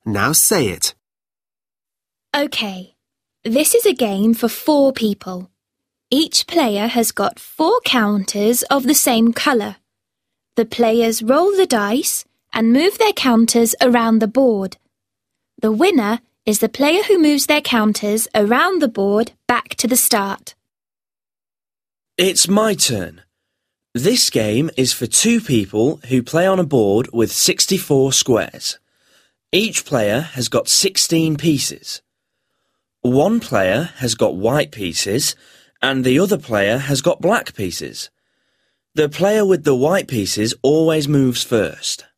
Now say it. OK. This is a game for 4 people. Each player has got 4 counters of the same colour. The players roll the dice and move their counters around the board. The winner is the player who moves their counters around the board back to the start. It's my turn. This game is for 2 people who play on a board with 64 squares. Each player has got 16 pieces. One player has got white pieces and the other player has got black pieces. The player with the white pieces always moves first.